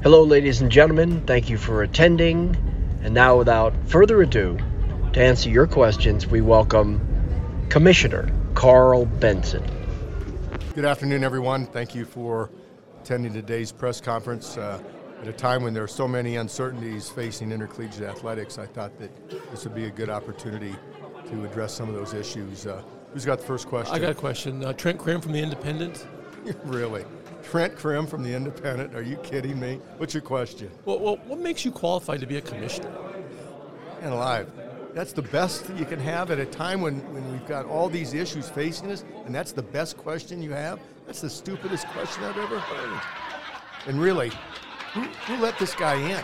Hello, ladies and gentlemen. Thank you for attending. And now, without further ado, to answer your questions, we welcome Commissioner Carl Benson. Good afternoon, everyone. Thank you for attending today's press conference. At a time when there are so many uncertainties facing intercollegiate athletics, I thought that this would be a good opportunity to address some of those issues. Who's got the first question? I got a question. Trent Krim from The Independent. Really? Trent Krim from The Independent? Are you kidding me? What's your question? Well, what makes you qualified to be a commissioner? And alive. That's the best that you can have at a time when we've got all these issues facing us, and that's the best question you have? That's the stupidest question I've ever heard. And really, who let this guy in?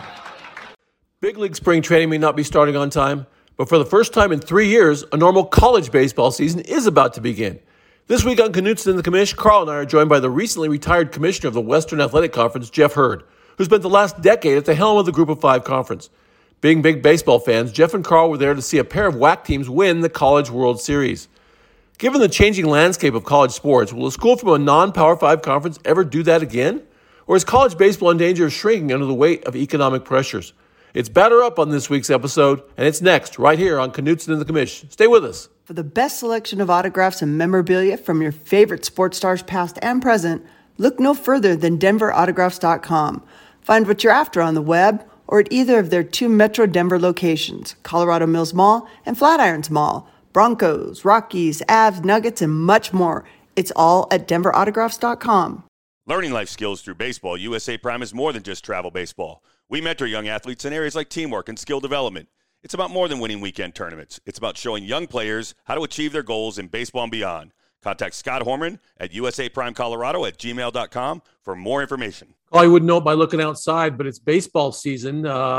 Big league spring training may not be starting on time, but for the first time in 3 years, a normal college baseball season is about to begin. This week on Knutson and the Commish, Carl and I are joined by the recently retired commissioner of the Western Athletic Conference, Jeff Hurd, who spent the last decade at the helm of the Group of Five Conference. Being big baseball fans, Jeff and Carl were there to see a pair of WAC teams win the College World Series. Given the changing landscape of college sports, will a school from a non-Power 5 conference ever do that again? Or is college baseball in danger of shrinking under the weight of economic pressures? It's Batter Up on this week's episode, and it's next, right here on Knutson and the Commish. Stay with us. For the best selection of autographs and memorabilia from your favorite sports stars past and present, look no further than DenverAutographs.com. Find what you're after on the web or at either of their 2 Metro Denver locations, Colorado Mills Mall and Flatirons Mall. Broncos, Rockies, Avs, Nuggets, and much more. It's all at DenverAutographs.com. Learning life skills through baseball, USA Prime is more than just travel baseball. We mentor young athletes in areas like teamwork and skill development. It's about more than winning weekend tournaments. It's about showing young players how to achieve their goals in baseball and beyond. Contact Scott Horman at usaprimecolorado@gmail.com for more information. I wouldn't know it by looking outside, but it's baseball season.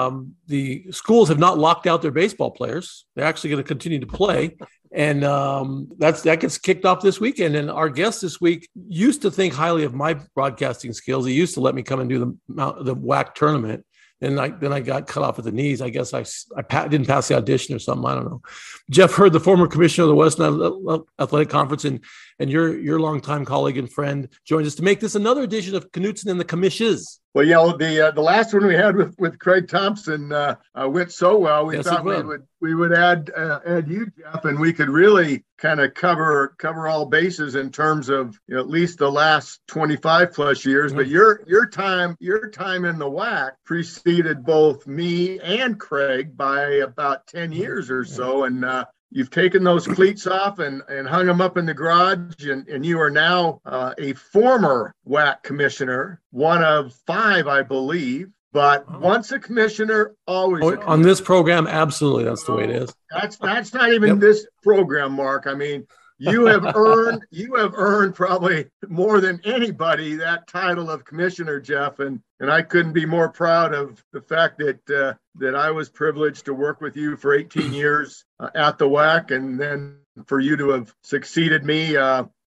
The schools have not locked out their baseball players. They're actually going to continue to play. And that gets kicked off this weekend. And our guest this week used to think highly of my broadcasting skills. He used to let me come and do the WAC tournament. And then I got cut off at the knees. I guess I didn't pass the audition or something. I don't know. Jeff Hurd, the former commissioner of the Western Athletic Conference, and your longtime colleague and friend, joins us to make this another edition of Knutson and the Commishes. Well, the last one we had with Craig Thompson went so well. We thought we would add you, Jeff, and we could really kind of cover all bases in terms of at least the last 25 plus years. Mm-hmm. But your time in the WAC preceded both me and Craig by about 10 years or so, and you've taken those cleats off and hung them up in the garage, and you are now a former WAC commissioner, one of 5, I believe. But once a commissioner, always a commissioner. On this program, absolutely, that's the way it is. That's not even this program, Mark. I mean, you have earned probably more than anybody that title of commissioner, Jeff, and I couldn't be more proud of the fact that I was privileged to work with you for 18 years at the WAC, and then for you to have succeeded me.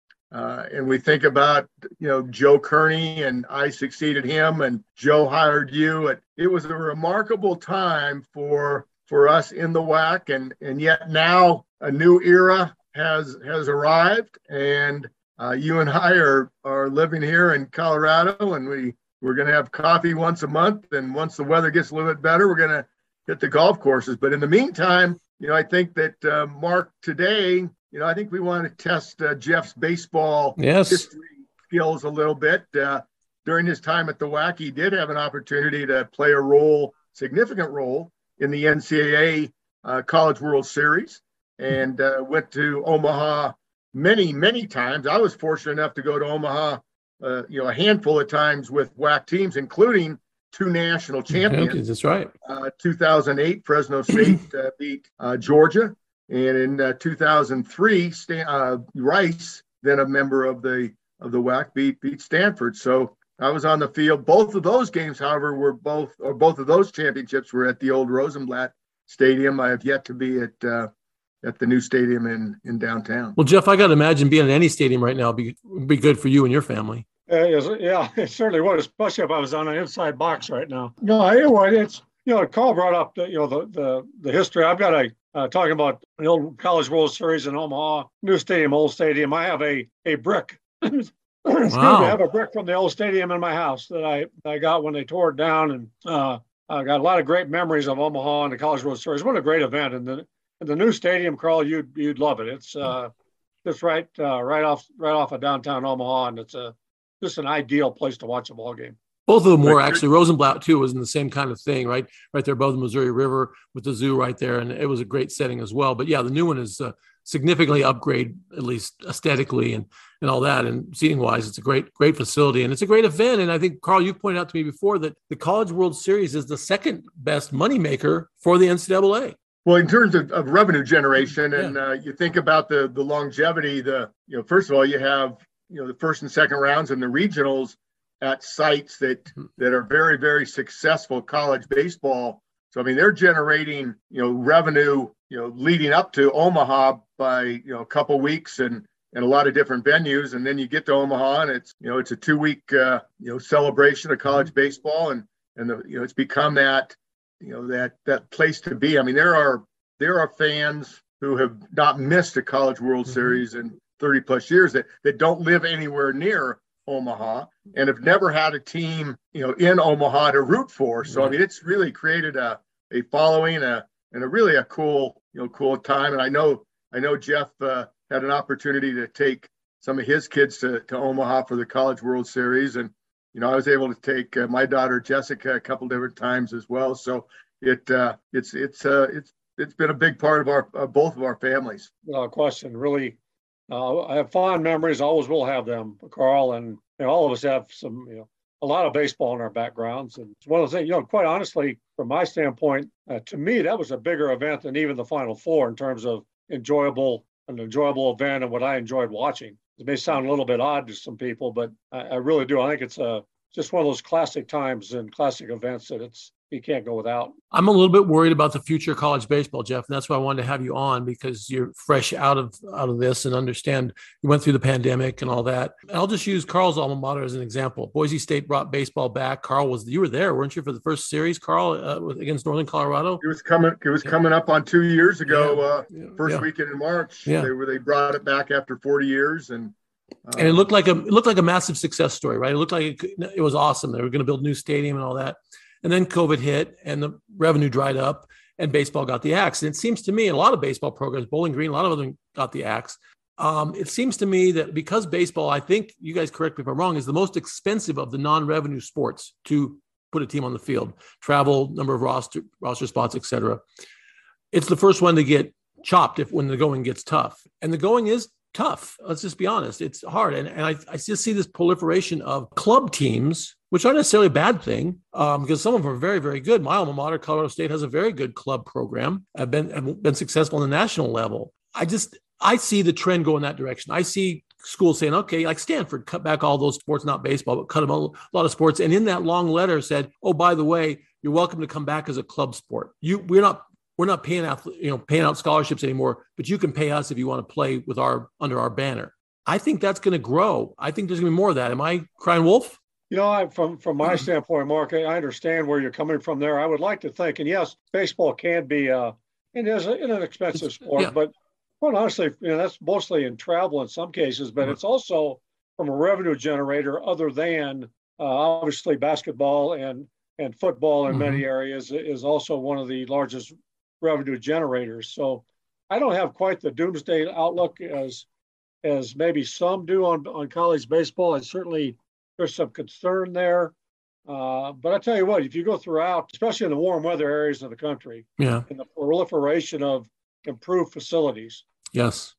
And we think about Joe Kearney, and I succeeded him, and Joe hired you. It was a remarkable time for us in the WAC, and yet now a new era has arrived, and you and I are living here in Colorado, and we're going to have coffee once a month, and once the weather gets a little bit better, we're going to hit the golf courses. But in the meantime, I think that Mark, today, I think we want to test Jeff's baseball history skills a little bit. During his time at the WAC, he did have an opportunity to play a significant role in the NCAA College World Series, and went to Omaha many, many times. I was fortunate enough to go to Omaha, a handful of times with WAC teams, including 2 national champions. That's right. 2008, Fresno State beat Georgia. And in 2003, Rice, then a member of the WAC, beat Stanford. So I was on the field. Both of those games, however, both of those championships were at the old Rosenblatt Stadium. I have yet to be at the new stadium in downtown. Well, Jeff, I got to imagine being in any stadium right now would be good for you and your family. Yeah, it certainly would, especially if I was on an inside box right now. It's Carl brought up the history. I've got talking about the old College World Series in Omaha, new stadium, old stadium. I have a brick excuse me, I have a brick from the old stadium in my house that I got when they tore it down, and I got a lot of great memories of Omaha and the College World Series. What a great event! And the new stadium, Carl, you'd love it. It's just right off of downtown Omaha, and it's just an ideal place to watch a ball game. Both of them were actually. Rosenblatt too was in the same kind of thing, right there above the Missouri River with the zoo right there, and it was a great setting as well. But yeah, the new one is significantly upgrade, at least aesthetically and all that, and seating wise, it's a great facility, and it's a great event. And I think, Carl, you've pointed out to me before that the College World Series is the second best moneymaker for the NCAA. Well, in terms of revenue generation, and you think about the longevity, first of all, you have the first and second rounds and the regionals at sites that are very, very successful college baseball. So, I mean, they're generating, revenue, leading up to Omaha by, a couple weeks and a lot of different venues. And then you get to Omaha and it's, it's a 2-week, celebration of college baseball. And it's become that, that place to be. I mean, there are fans who have not missed a College World Series in 30 plus years that don't live anywhere near Omaha and have never had a team, in Omaha to root for. So, I mean, it's really created a following and a really a cool time. And I know Jeff had an opportunity to take some of his kids to Omaha for the College World Series. And, I was able to take my daughter Jessica a couple different times as well. So it's been a big part of both of our families. No question, really. I have fond memories. Always will have them, Carl, and all of us have some, a lot of baseball in our backgrounds. And it's one of the things, quite honestly, from my standpoint, to me, that was a bigger event than even the Final Four in terms of an enjoyable event and what I enjoyed watching. It may sound a little bit odd to some people, but I really do. I think it's just one of those classic times and classic events that you can't go without. I'm a little bit worried about the future of college baseball, Jeff, and that's why I wanted to have you on, because you're fresh out of this and understand you went through the pandemic and all that. And I'll just use Carl's alma mater as an example. Boise State brought baseball back. Carl, you were there, weren't you, for the first series, Carl, against Northern Colorado? It was coming up on 2 years ago, first weekend in March. Yeah. They brought it back after 40 years and it looked like a massive success story, right? It looked like it was awesome. They were going to build a new stadium and all that. And then COVID hit and the revenue dried up and baseball got the axe. And it seems to me, in a lot of baseball programs, Bowling Green, a lot of them got the axe. It seems to me that because baseball, I think, you guys correct me if I'm wrong, is the most expensive of the non-revenue sports to put a team on the field, travel, number of roster spots, et cetera. It's the first one to get chopped when the going gets tough. And the going is tough. Let's just be honest. It's hard. And I just see this proliferation of club teams, which aren't necessarily a bad thing, because some of them are very, very good. My alma mater, Colorado State, has a very good club program. Have been successful on the national level. I see the trend go in that direction. I see schools saying, okay, like Stanford, cut back all those sports, not baseball, but cut them a lot of sports. And in that long letter said, oh, by the way, you're welcome to come back as a club sport. We're not paying out scholarships anymore, but you can pay us if you want to play with under our banner. I think that's going to grow. I think there's going to be more of that. Am I crying wolf? From my standpoint, Mark, I understand where you're coming from there. I would like to think, and yes, baseball can be it is an expensive sport, but quite honestly, that's mostly in travel in some cases, but it's also from a revenue generator other than obviously basketball and football in many areas is also one of the largest revenue generators. So I don't have quite the doomsday outlook as maybe some do on college baseball. And certainly there's some concern there. But I tell you what, if you go throughout, especially in the warm weather areas of the country, and the proliferation of improved facilities. Yes.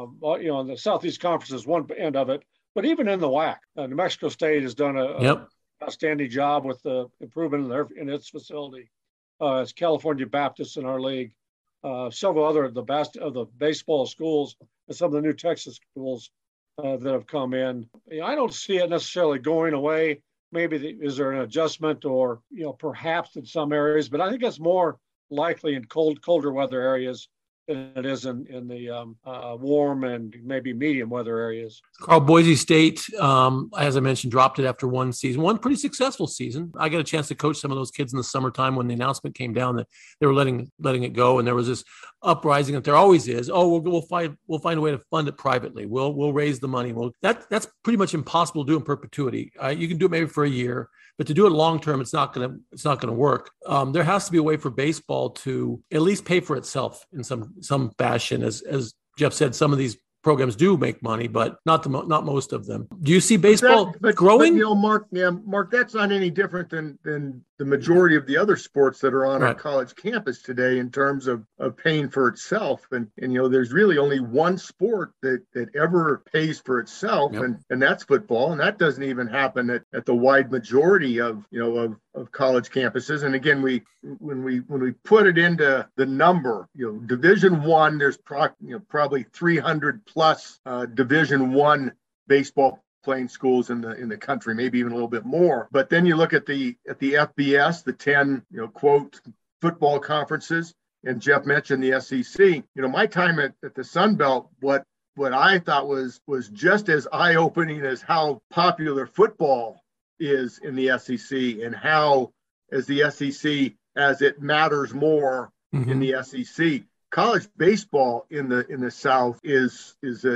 The Southeast Conference is one end of it, but even in the WAC, New Mexico State has done a outstanding job with the improvement in its facility. It's California Baptist in our league, several other of the baseball schools, and some of the new Texas schools that have come in. I don't see it necessarily going away. Maybe is there an adjustment, or perhaps in some areas, but I think it's more likely in colder weather areas than it is in the warm and maybe medium weather areas. Carl, Boise State, as I mentioned, dropped it after one season, one pretty successful season. I got a chance to coach some of those kids in the summertime when the announcement came down that they were letting it go, and there was this uprising that there always is. Oh, we'll find a way to fund it privately. We'll raise the money. Well, that's pretty much impossible to do in perpetuity. You can do it maybe for a year, but to do it long term, it's not going to work. There has to be a way for baseball to at least pay for itself in some fashion. As Jeff said, some of these programs do make money, but not most of them. Do you see baseball growing? But, Mark, that's not any different than the majority of the other sports that are on a college campus today in terms of paying for itself. And there's really only one sport that ever pays for itself, and that's football. And that doesn't even happen at the wide majority of college campuses. And again, when we put it into the number, Division I, there's probably 300 plus Division I baseball playing schools in the country, maybe even a little bit more. But then you look at the FBS, the 10 quote football conferences, and Jeff mentioned the SEC. My time at the Sun Belt, what I thought was just as eye-opening as how popular football is in the SEC, and how as the SEC, as it matters more in the SEC. College baseball in the South is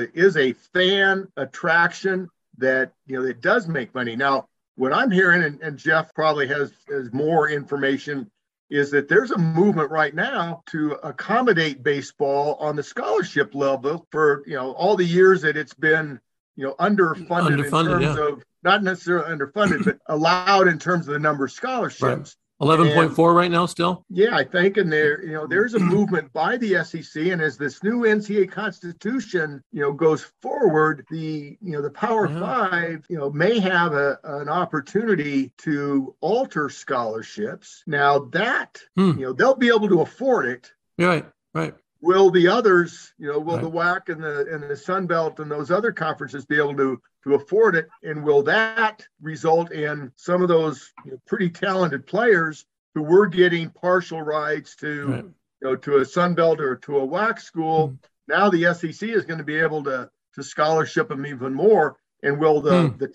a fan attraction that it does make money. Now, what I'm hearing, and Jeff probably has more information, is that there's a movement right now to accommodate baseball on the scholarship level for all the years that it's been underfunded in terms of, not necessarily underfunded, but allowed in terms of the number of scholarships. Right. 11.4 right now still? Yeah, I think. And there's a movement by the SEC. And as this new NCAA constitution, goes forward, the Power Five, may have an opportunity to alter scholarships. Now that, they'll be able to afford it. Right. Will the others, the WAC and the Sun Belt and those other conferences be able to afford it? And will that result in some of those pretty talented players who were getting partial rides to, to a Sun Belt or to a WAC school? Now the SEC is going to be able to scholarship them even more. And will the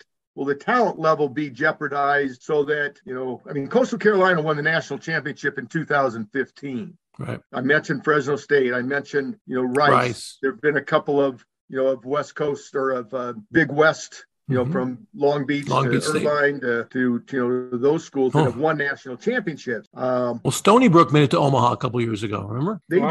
talent level be jeopardized so that, Coastal Carolina won the national championship in 2015. Right. I mentioned Fresno State. I mentioned, Rice. There have been a couple of, of West Coast or of Big West, from Long Beach to Irvine to those schools that have won national championships. Well, Stony Brook made it to Omaha a couple of years ago. Remember? They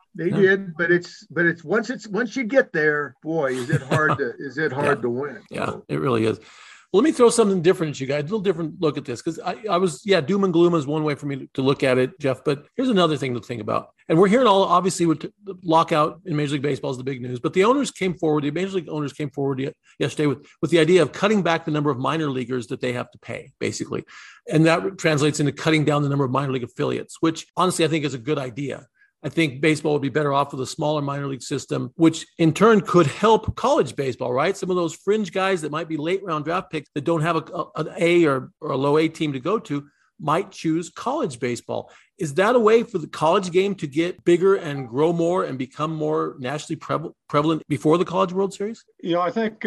did. But it's once you get there, boy, is it hard to win. Yeah, it really is. Well, let me throw something different at you guys, a little different look at this, because I was, doom and gloom is one way for me to look at it, Jeff, but here's another thing to think about. And we're hearing obviously, with the lockout in Major League Baseball is the big news, but the Major League owners came forward yesterday with the idea of cutting back the number of minor leaguers that they have to pay, basically. And that translates into cutting down the number of minor league affiliates, which honestly I think is a good idea. I think baseball would be better off with a smaller minor league system, which in turn could help college baseball, right? Some of those fringe guys that might be late round draft picks that don't have an A or a low A team to go to might choose college baseball. Is that a way for the college game to get bigger and grow more and become more nationally prevalent before the College World Series? I think,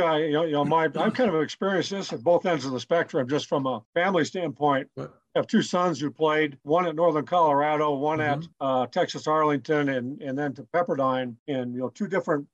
I've kind of experienced this at both ends of the spectrum, just from a family standpoint. I have two sons who played, one at Northern Colorado, one at Texas Arlington, and then to Pepperdine, in two different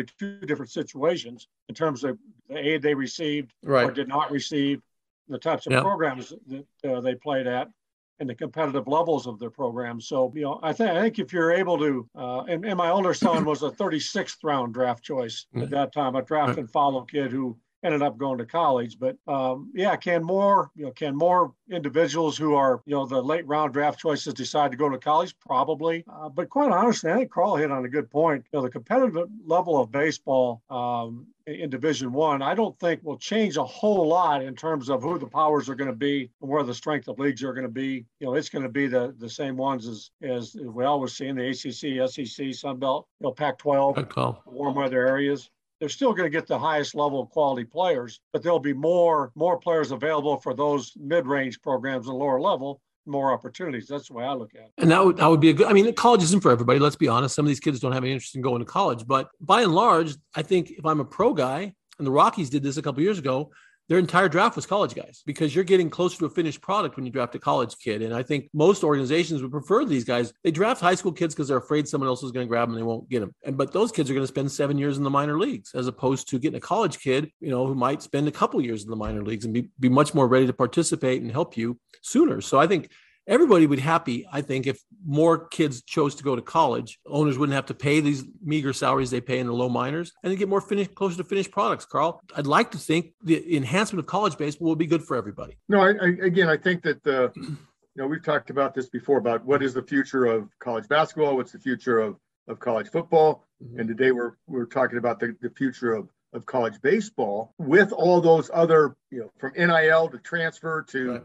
situations in terms of the aid they received or did not receive, the types of programs that they played at, and the competitive levels of their programs. So, I think if you're able to, and my older son was a 36th round draft choice at that time, a draft and follow kid who ended up going to college. But can more individuals who are, the late round draft choices decide to go to college? Probably. But quite honestly, I think Carl hit on a good point. The competitive level of baseball in Division I, I don't think will change a whole lot in terms of who the powers are going to be and where the strength of leagues are going to be. It's going to be the same ones as we always see in the ACC, SEC, Sun Belt, Pac-12, warm weather areas. They're still going to get the highest level of quality players, but there'll be more players available for those mid-range programs and lower level more opportunities. That's the way I look at it. And that would be a good, I mean, college isn't for everybody. Let's be honest. Some of these kids don't have any interest in going to college, but by and large, I think if I'm a pro guy, and the Rockies did this a couple of years ago, their entire draft was college guys, because you're getting closer to a finished product when you draft a college kid. And I think most organizations would prefer these guys. They draft high school kids because they're afraid someone else is going to grab them and they won't get them. But those kids are going to spend 7 years in the minor leagues, as opposed to getting a college kid, who might spend a couple of years in the minor leagues and be much more ready to participate and help you sooner. So I think everybody would be happy, I think, if more kids chose to go to college. Owners wouldn't have to pay these meager salaries they pay in the low minors, and they get more closer to finished products, Carl. I'd like to think the enhancement of college baseball will be good for everybody. No, I think that we've talked about this before, about what is the future of college basketball, what's the future of college football, and today we're talking about the future of college baseball, with all those other, from NIL to transfer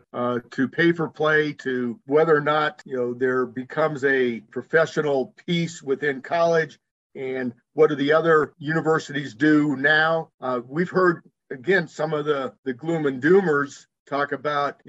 to pay for play, to whether or not, there becomes a professional piece within college, and what do the other universities do now? We've heard, again, some of the gloom and doomers talk about,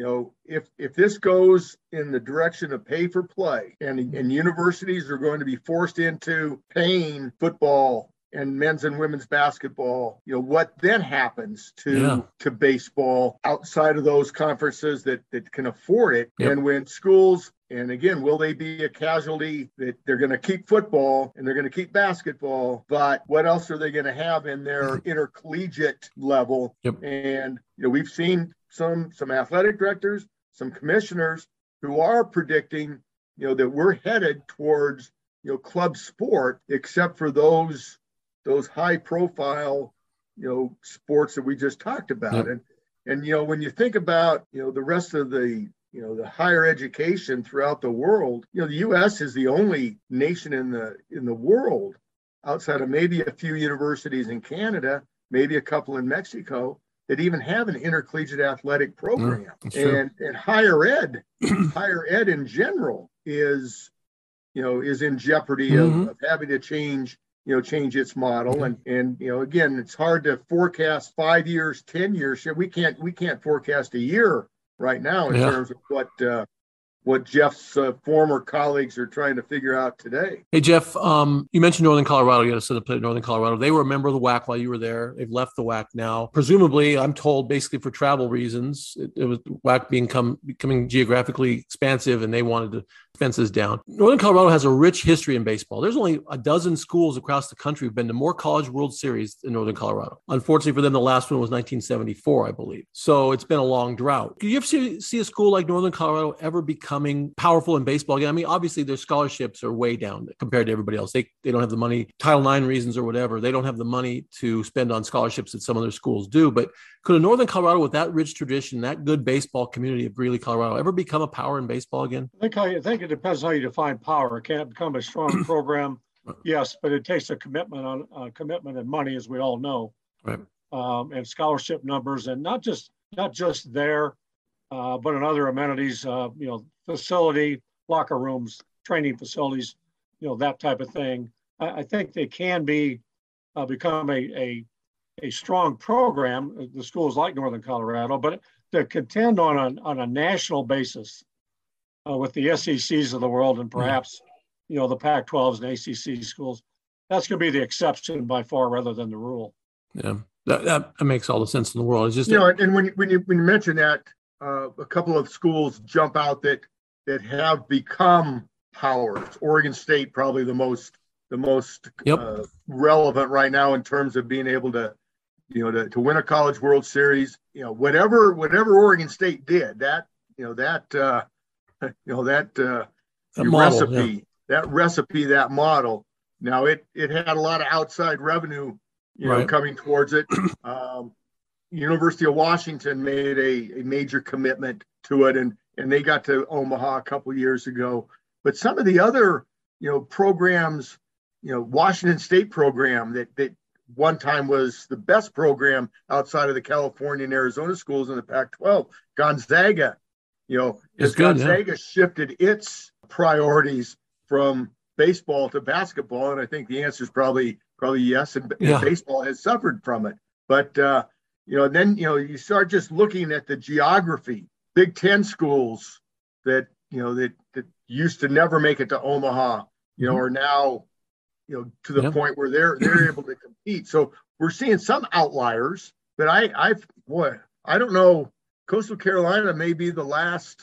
if this goes in the direction of pay for play, and universities are going to be forced into paying football and men's and women's basketball, what then happens to baseball outside of those conferences that can afford it? Yep. And when schools, and again, will they be a casualty that they're going to keep football and they're going to keep basketball, but what else are they going to have in their intercollegiate level? Yep. And, we've seen some athletic directors, some commissioners who are predicting, that we're headed towards, club sport, except for those high profile, sports that we just talked about. Yep. And, when you think about, the rest of the higher education throughout the world, the U.S. is the only nation in the world, outside of maybe a few universities in Canada, maybe a couple in Mexico, that even have an intercollegiate athletic program. And higher ed in general is in jeopardy of having to change its model. And again, it's hard to forecast 5 years, 10 years. We can't forecast a year right now in terms of what Jeff's former colleagues are trying to figure out today. Hey, Jeff, you mentioned Northern Colorado. You had a son that played in Northern Colorado. They were a member of the WAC while you were there. They've left the WAC now. Presumably, I'm told, basically for travel reasons, it was WAC becoming geographically expansive, and they wanted to expenses down. Northern Colorado has a rich history in baseball. There's only a dozen schools across the country who've been to more College World Series than Northern Colorado. Unfortunately for them, the last one was 1974, I believe. So it's been a long drought. Do you ever see a school like Northern Colorado ever becoming powerful in baseball again? I mean, obviously their scholarships are way down compared to everybody else. They don't have the money, Title IX reasons or whatever. They don't have the money to spend on scholarships that some other schools do. But could a Northern Colorado with that rich tradition, that good baseball community of Greeley, Colorado, ever become a power in baseball again? I think it depends how you define power. It can't become a strong program, yes, but it takes a commitment and money, as we all know, right. And scholarship numbers, and not just there, but in other amenities, facility, locker rooms, training facilities, that type of thing. I think they can become a strong program, the schools like Northern Colorado, but to contend on a national basis with the SECs of the world, and perhaps, the Pac-12s and ACC schools, that's going to be the exception by far rather than the rule. Yeah, that makes all the sense in the world. It's just and when you mention that, a couple of schools jump out that have become powers. Oregon State, probably the most relevant right now in terms of being able to win a College World Series. Whatever Oregon State did, that model. Now it had a lot of outside revenue, coming towards it. University of Washington made a major commitment to it, and they got to Omaha a couple years ago. But some of the other, programs, Washington State program that one time was the best program outside of the California and Arizona schools in the Pac-12, Gonzaga, as Gonzaga shifted its priorities from baseball to basketball, and I think the answer is probably yes, and baseball has suffered from it. But then you start just looking at the geography. Big Ten schools that that used to never make it to Omaha, are now, to the point where they're able to compete. So we're seeing some outliers, but I don't know. Coastal Carolina may be the last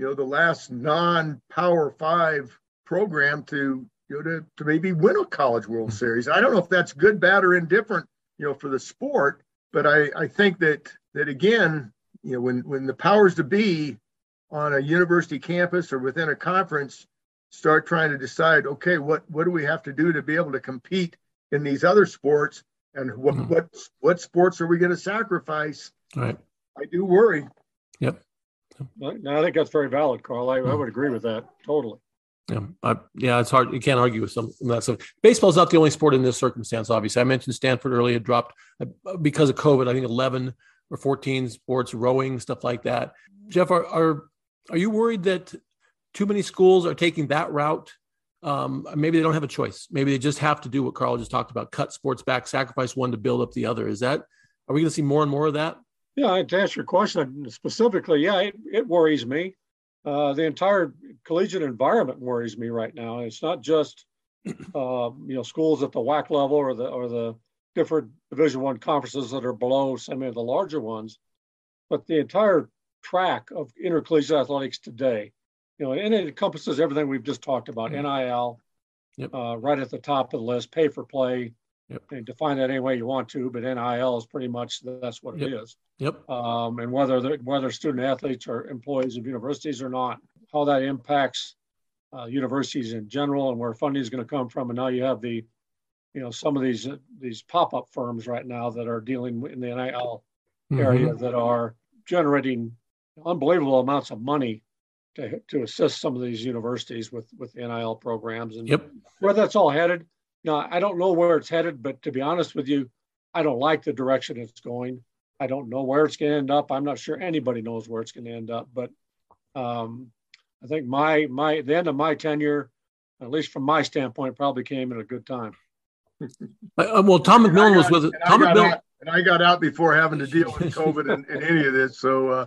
non-Power 5 program to maybe win a College World Series. I don't know if that's good, bad, or indifferent, for the sport, but I think that again, when the powers to be on a university campus or within a conference start trying to decide, okay, what do we have to do to be able to compete in these other sports, and what sports are we going to sacrifice? Right. I do worry. Yep. No, I think that's very valid, Carl. I would agree with that totally. Yeah, it's hard. You can't argue with some of that stuff. Baseball's not the only sport in this circumstance, obviously. I mentioned Stanford earlier, dropped because of COVID, I think 11 or 14 sports, rowing, stuff like that. Jeff, are you worried that too many schools are taking that route? Maybe they don't have a choice. Maybe they just have to do what Carl just talked about, cut sports back, sacrifice one to build up the other. Are we going to see more and more of that? Yeah, to answer your question specifically, it worries me. The entire collegiate environment worries me right now. It's not just schools at the WAC level or the different Division I conferences that are below some of the larger ones, but the entire track of intercollegiate athletics today. And it encompasses everything we've just talked about. NIL, right at the top of the list, pay for play. And define that any way you want to, but NIL is pretty much that's what it is. And whether student athletes are employees of universities or not, how that impacts universities in general and where funding is going to come from. And now you have some of these pop-up firms right now that are dealing in the NIL area that are generating unbelievable amounts of money to assist some of these universities with NIL programs. And where that's all headed. Now, I don't know where it's headed, but to be honest with you, I don't like the direction it's going. I don't know where it's going to end up. I'm not sure anybody knows where it's going to end up. But I think the end of my tenure, at least from my standpoint, probably came at a good time. Well, Tom McMillan was with it. And I got out before having to deal with COVID and any of this. So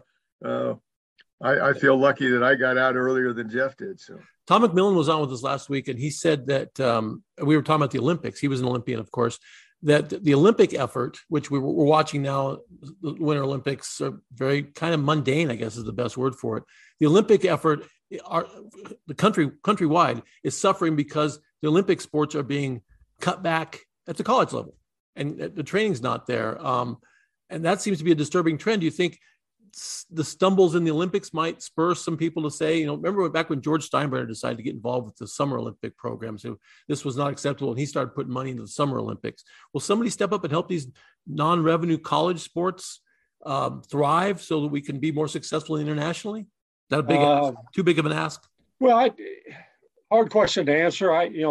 I feel lucky that I got out earlier than Jeff did. So Tom McMillan was on with us last week, and he said that we were talking about the Olympics. He was an Olympian, of course, that the Olympic effort, which we're watching now, the Winter Olympics are very kind of mundane, I guess is the best word for it. The Olympic effort, the countrywide is suffering because the Olympic sports are being cut back at the college level, and the training's not there. And that seems to be a disturbing trend. Do you think the stumbles in the Olympics might spur some people to say, remember back when George Steinbrenner decided to get involved with the Summer Olympic program, so this was not acceptable, and he started putting money into the Summer Olympics. Will somebody step up and help these non-revenue college sports thrive so that we can be more successful internationally? Is that a big ask? Too big of an ask? Well, hard question to answer.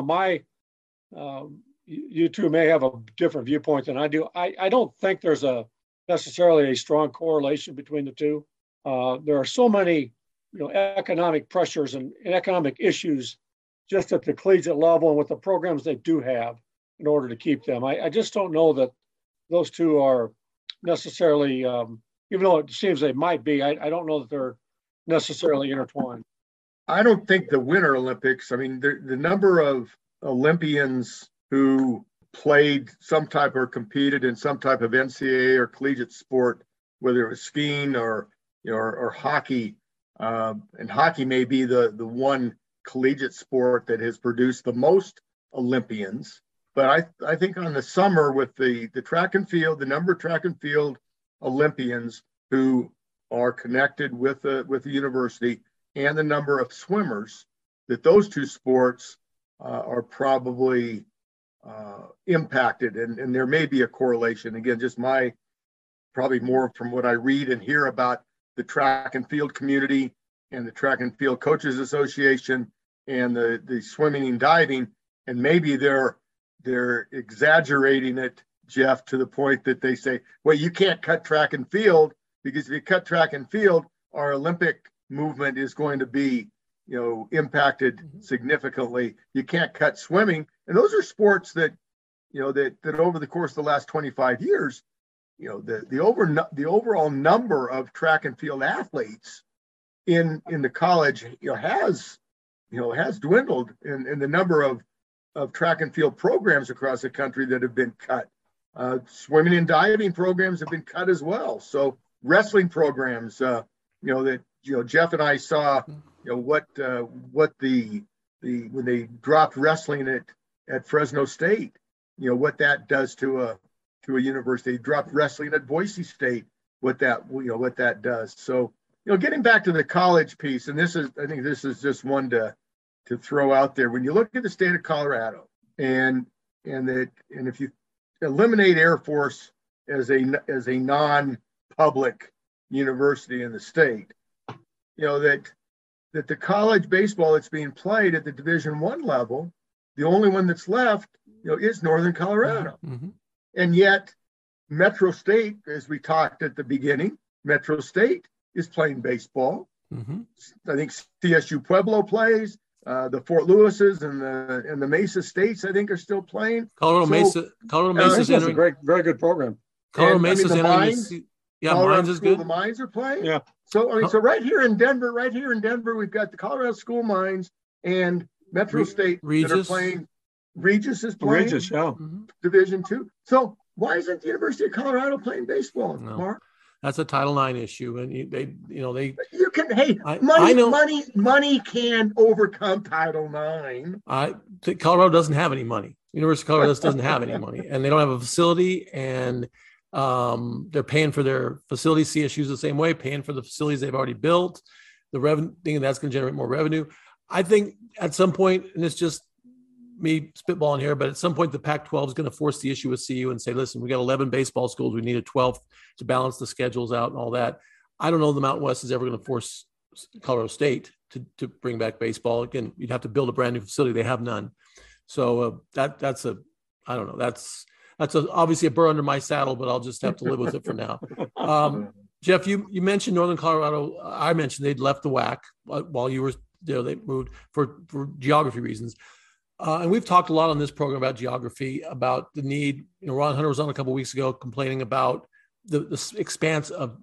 You two may have a different viewpoint than I do. I don't think there's necessarily a strong correlation between the two. There are so many, economic pressures and economic issues just at the collegiate level and with the programs they do have in order to keep them. I just don't know that those two are necessarily, even though it seems they might be, I don't know that they're necessarily intertwined. I don't think the Winter Olympics, the number of Olympians who played some type or competed in some type of NCAA or collegiate sport, whether it was skiing or hockey. And hockey may be the one collegiate sport that has produced the most Olympians. But I think on the summer with the track and field, the number of track and field Olympians who are connected with the university and the number of swimmers, that those two sports are probably impacted, and there may be a correlation. Again, just probably more from what I read and hear about the track and field community and the Track and Field Coaches Association and the swimming and diving, and maybe they're exaggerating it, Jeff, to the point that they say, well, you can't cut track and field because if you cut track and field, our Olympic movement is going to be impacted significantly. You can't cut swimming. And those are sports that, that over the course of the last 25 years, the overall number of track and field athletes in the college, has dwindled in the number of track and field programs across the country that have been cut. Swimming and diving programs have been cut as well. So wrestling programs, that Jeff and I saw, what the when they dropped wrestling at Fresno State, what that does to a university. They dropped wrestling at Boise State, what that does. So, getting back to the college piece, and I think this is just one to throw out there. When you look at the state of Colorado, and if you eliminate Air Force as a non-public university in the state, that the college baseball that's being played at the Division I level, the only one that's left, is Northern Colorado. Mm-hmm. And yet Metro State, as we talked at the beginning, Metro State is playing baseball. Mm-hmm. I think CSU Pueblo plays. The Fort Lewis's and the Mesa States, I think, are still playing. Colorado Mesa is a very good program. Colorado Mesa's the Mines. Mines is good. The Mines are playing. Yeah. So so right here in Denver, we've got the Colorado School Mines and Metro State Regis. That are playing. Regis is playing. Regis, yeah. Division II. So why isn't the University of Colorado playing baseball, Mark? That's a Title IX issue, and they. You can. Hey, money can overcome Title IX. Colorado doesn't have any money. University of Colorado doesn't have any money, and they don't have a facility, and they're paying for their facility. CSU's the same way, paying for the facilities they've already built. The revenue thing that's going to generate more revenue. I think at some point, and it's just me spitballing here, but at some point the Pac-12 is going to force the issue with CU and say, listen, we got 11 baseball schools. We need a 12th to balance the schedules out and all that. I don't know if the Mountain West is ever going to force Colorado State to bring back baseball. Again, you'd have to build a brand new facility. They have none. So that's obviously a burr under my saddle, but I'll just have to live with it for now. Jeff, you mentioned Northern Colorado. I mentioned they'd left the WAC while you were there. They moved for geography reasons. And we've talked a lot on this program about geography, about the need. Ron Hunter was on a couple of weeks ago complaining about the expanse of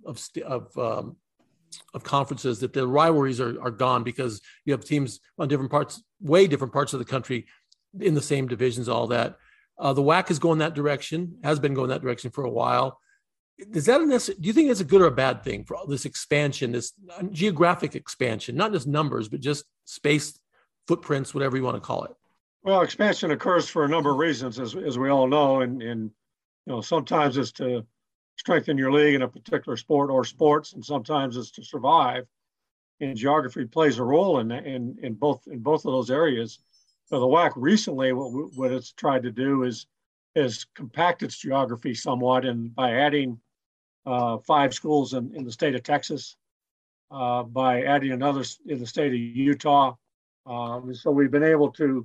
conferences, that the rivalries are gone because you have teams on different parts of the country in the same divisions, all that. The WAC is going that direction, has been going that direction for a while. Do you think it's a good or a bad thing for all this expansion, this geographic expansion, not just numbers, but just space, footprints, whatever you want to call it? Well, expansion occurs for a number of reasons, as we all know, and sometimes it's to strengthen your league in a particular sport or sports, and sometimes it's to survive. And geography plays a role in both of those areas. So the WAC recently, what it's tried to do is compact its geography somewhat, and by adding 5 schools in the state of Texas, by adding another in the state of Utah. So we've been able to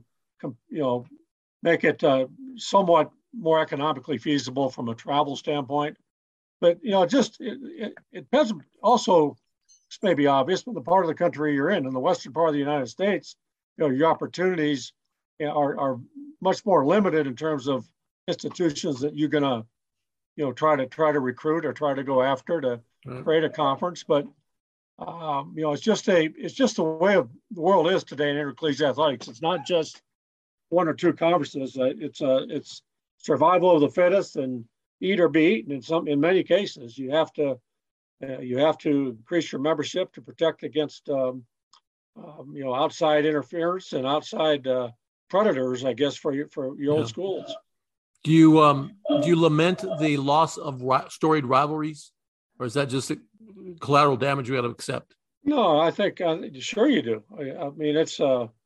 make it somewhat more economically feasible from a travel standpoint. But, it depends also, this may be obvious, but the part of the country you're in the western part of the United States, your opportunities are much more limited in terms of institutions that you're going to, try to recruit or try to go after to create a conference. But, it's just the way the world is today in intercollegiate athletics. It's not just 1 or 2 conferences. It's survival of the fittest and eat or be eaten. In many cases, you have to increase your membership to protect against outside interference and outside predators, I guess, for your old schools. Do you lament the loss of storied rivalries, or is that just collateral damage we got to accept? No, I think sure you do. I mean, it's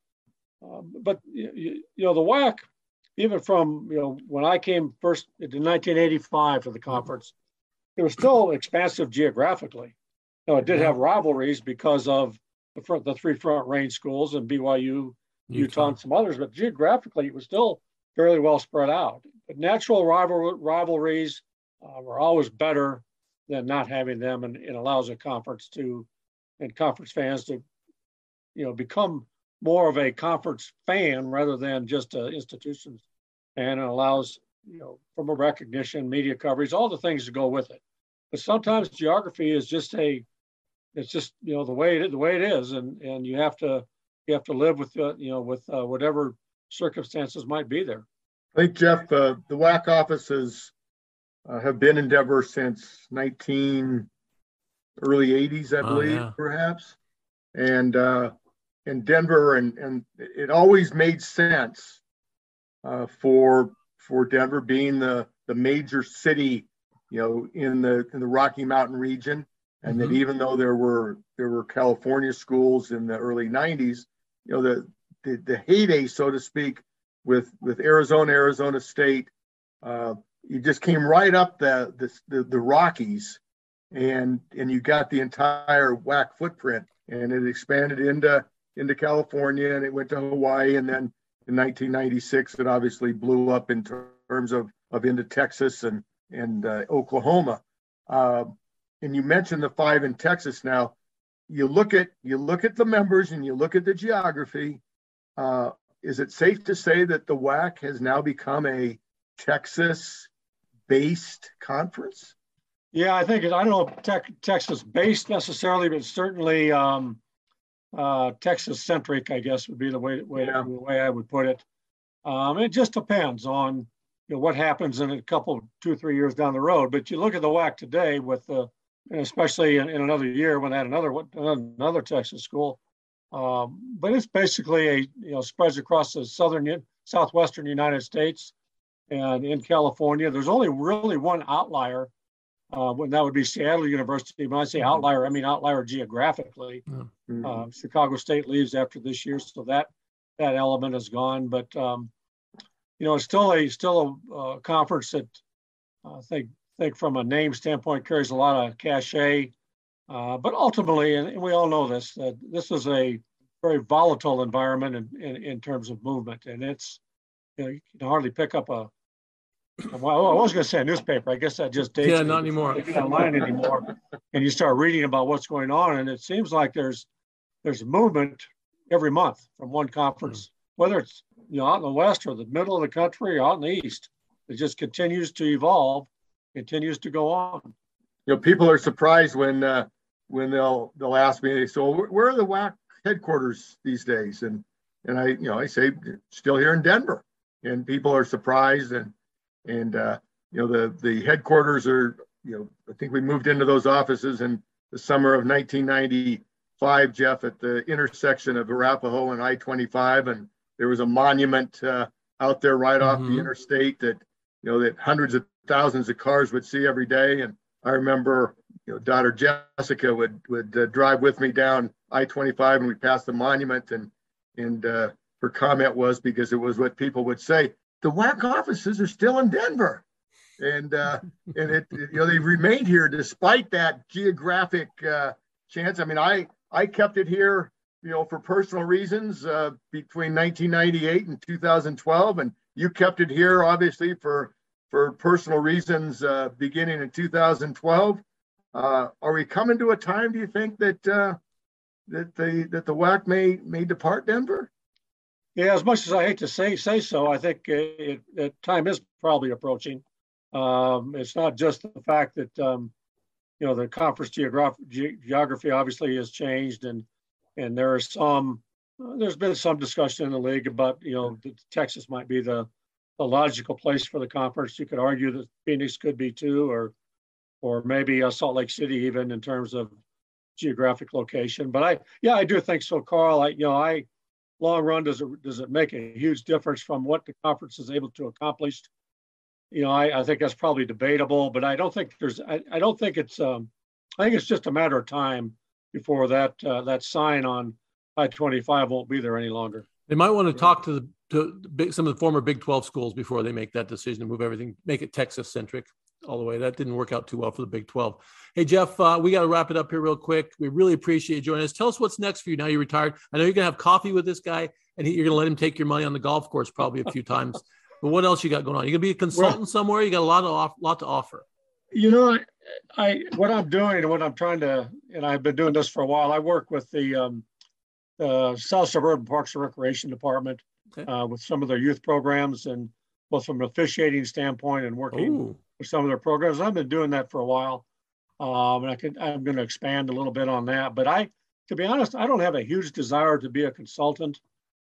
but the WAC, even from when I came first in 1985 for the conference, it was still expansive geographically. It did have rivalries because of the 3 Front Range schools and BYU, Utah, and some others, but geographically it was still fairly well spread out. But natural rivalries were always better than not having them, and it allows a conference and conference fans to become more of a conference fan rather than just institutions. And it allows, from a recognition, media coverage, all the things that go with it. But sometimes geography is just a it's just, the way it is, and you have to live with with whatever circumstances might be there. I think, Jeff, the WAC offices have been in Denver since early 80s, I believe, perhaps. And Denver, and it always made sense for Denver being the major city, in the Rocky Mountain region, and that even though there were California schools in the early 90s, the heyday, so to speak, with Arizona State, you just came right up the Rockies, and you got the entire WAC footprint, and it expanded into California, and it went to Hawaii, and then in 1996 it obviously blew up in terms of into Texas and Oklahoma. And you mentioned the 5 in Texas. Now, you look at the members and you look at the geography. Is it safe to say that the WAC has now become a Texas-based conference? Yeah, I think I don't know if Texas-based necessarily, but certainly Texas-centric, I guess, would be the way I would put it. It just depends on what happens in a couple, 2-3 years down the road. But you look at the WAC today, and especially in another year when they had another Texas school. But it's basically spreads across the southwestern United States, and in California. There's only really one outlier, when that would be Seattle University. When I say outlier, I mean outlier geographically. Chicago State leaves after this year, so that element is gone. But it's still a conference that I think from a name standpoint carries a lot of cachet. But ultimately, and we all know this, that this is a very volatile environment in terms of movement, and it's you can hardly pick up I was going to say a newspaper. I guess that just dates. Yeah, not anymore. It's not online anymore. And you start reading about what's going on, and it seems like there's movement every month from one conference, whether it's out in the west or the middle of the country or out in the east. It just continues to evolve, continues to go on. People are surprised when they'll ask me, so where are the WAC headquarters these days? And I say still here in Denver, and people are surprised. And the headquarters are, I think we moved into those offices in the summer of 1995, Jeff, at the intersection of Arapahoe and I-25. And there was a monument out there right off the interstate that hundreds of thousands of cars would see every day. And I remember, daughter Jessica would drive with me down I-25, and we passed the monument, and her comment was, because it was what people would say, the WAC offices are still in Denver, and they've remained here despite that geographic chance. I mean, I kept it here, for personal reasons between 1998 and 2012, and you kept it here obviously for personal reasons beginning in 2012. Are we coming to a time, do you think, that the WAC may depart Denver? Yeah, as much as I hate to say so, I think time is probably approaching. It's not just the fact that the conference geography obviously has changed, and there's been some discussion in the league about that Texas might be the logical place for the conference. You could argue that Phoenix could be too, or maybe Salt Lake City even in terms of geographic location. But I do think so, Carl. Long run, does it make a huge difference from what the conference is able to accomplish? I think that's probably debatable, but I don't think it's I think it's just a matter of time before that sign on I-25 won't be there any longer. They might want to talk to some of the former Big 12 schools before they make that decision to move everything, make it Texas centric all the way. That didn't work out too well for the Big 12. Hey, Jeff, we got to wrap it up here real quick. We really appreciate you joining us. Tell us what's next for you now you're retired. I know you're going to have coffee with this guy, and you're going to let him take your money on the golf course probably a few times. But what else you got going on? You going to be a consultant somewhere? You got a lot to offer. What I'm doing and what I'm trying to, and I've been doing this for a while, I work with the South Suburban Parks and Recreation Department with some of their youth programs, and both from an officiating standpoint and working with some of their programs. I've been doing that for a while. and I'm going to expand a little bit on that. But to be honest, I don't have a huge desire to be a consultant.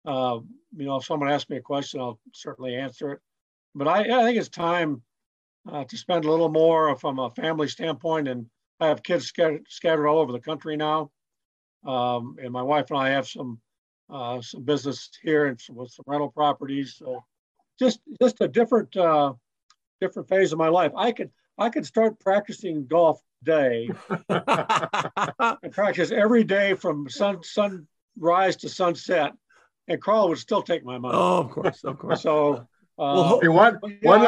If someone asks me a question, I'll certainly answer it. But I think it's time to spend a little more from a family standpoint. And I have kids scattered all over the country now. And my wife and I have some business here and with some rental properties. So just a different phase of my life. I could start practicing golf day and practice every day from sunrise to sunset, and Carl would still take my money. Oh, of course. So hey, one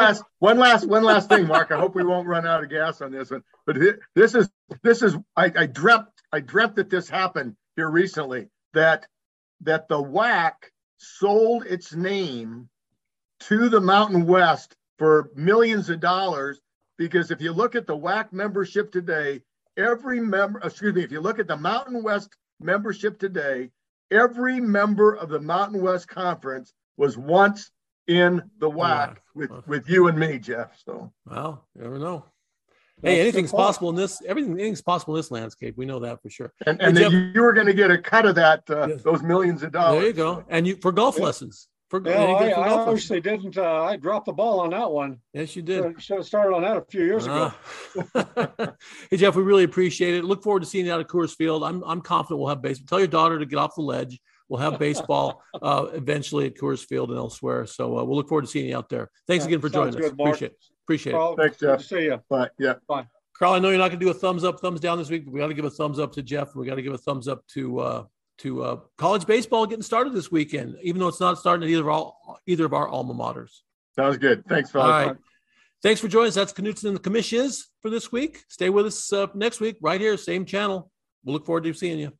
last thing, Mark. I hope we won't run out of gas on this one. But this is I dreamt that this happened here recently, that the WAC sold its name to the Mountain West for millions of dollars. Because if you look at the WAC membership today, if you look at the Mountain West membership today, every member of the Mountain West Conference was once in the WAC with you and me, Jeff. So, well, you never know. Hey, anything's possible in this. Anything's possible in this landscape. We know that for sure. And Jeff, you were going to get a cut of that, those millions of dollars. There you go. And for golf lessons. I obviously didn't. I dropped the ball on that one. Yes, you did. Should have started on that a few years ago. Hey, Jeff, we really appreciate it. Look forward to seeing you out at Coors Field. I'm confident we'll have baseball. Tell your daughter to get off the ledge. We'll have baseball eventually at Coors Field and elsewhere. So we'll look forward to seeing you out there. Thanks again for joining us. Appreciate Carl, it. Thanks, Jeff. Good to see you. Bye. Yeah. Bye. Carl, I know you're not going to do a thumbs up, thumbs down this week, but we got to give a thumbs up to Jeff. We got to give a thumbs up to college baseball getting started this weekend, even though it's not starting at either of our alma maters. Sounds good. Thanks, fellas. All right. Thanks for joining us. That's Knutson and the Commish for this week. Stay with us next week right here, same channel. We'll look forward to seeing you.